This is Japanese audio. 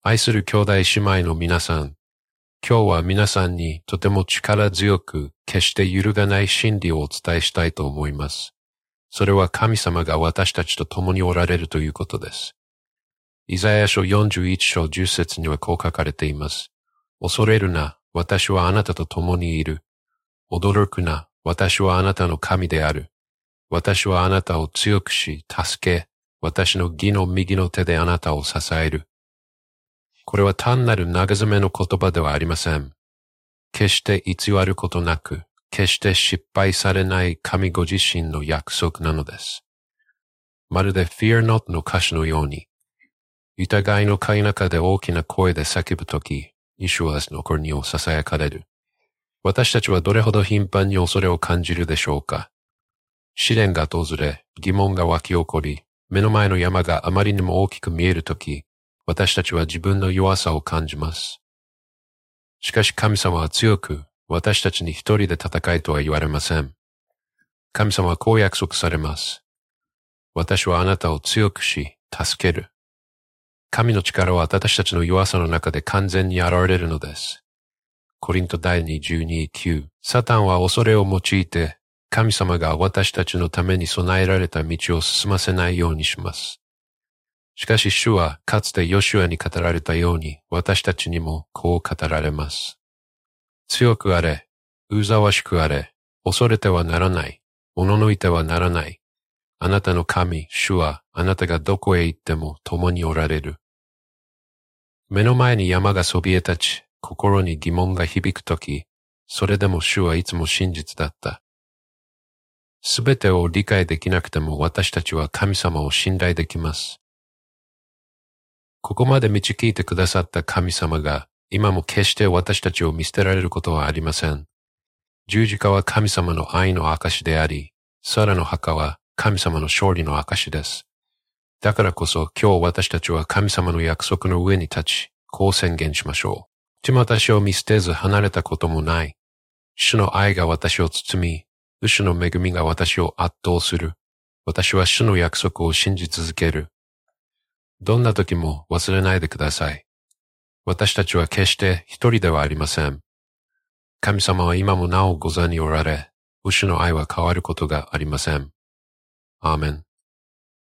愛する兄弟姉妹の皆さん、今日は皆さんにとても力強く、決して揺るがない真理をお伝えしたいと思います。それは神様が私たちと共におられるということです。イザヤ書41章10節にはこう書かれています。恐れるな、私はあなたと共にいる。驚くな、私はあなたの神である。私はあなたを強くし、助け、私の義の右の手であなたを支える。これは単なる長詰めの言葉ではありません。決して偽ることなく、決して失敗されない神ご自身の約束なのです。まるで Fear Not の歌詞のように、疑いの飼い中で大きな声で叫ぶとき、イシュアの国を囁かれる。私たちはどれほど頻繁に恐れを感じるでしょうか。試練が訪れ、疑問が湧き起こり、目の前の山があまりにも大きく見えるとき、私たちは自分の弱さを感じます。しかし神様は強く、私たちに一人で戦いとは言われません。神様はこう約束されます。私はあなたを強くし、助ける。神の力は私たちの弱さの中で完全に現れるのです。コリント第2:12-9、サタンは恐れを用いて、神様が私たちのために備えられた道を進ませないようにします。しかし主はかつてヨシュアに語られたように私たちにもこう語られます。強くあれ、うざわしくあれ、恐れてはならない、おののいてはならない。あなたの神、主はあなたがどこへ行っても共におられる。目の前に山がそびえ立ち、心に疑問が響くとき、それでも主はいつも真実だった。すべてを理解できなくても私たちは神様を信頼できます。ここまで導いてくださった神様が、今も決して私たちを見捨てられることはありません。十字架は神様の愛の証であり、サラの墓は神様の勝利の証です。だからこそ今日私たちは神様の約束の上に立ち、こう宣言しましょう。私を見捨てず離れたこともない。主の愛が私を包み、主の恵みが私を圧倒する。私は主の約束を信じ続ける。どんな時も忘れないでください。私たちは決して一人ではありません。神様は今もなお御座におられ、主の愛は変わることがありません。アーメン。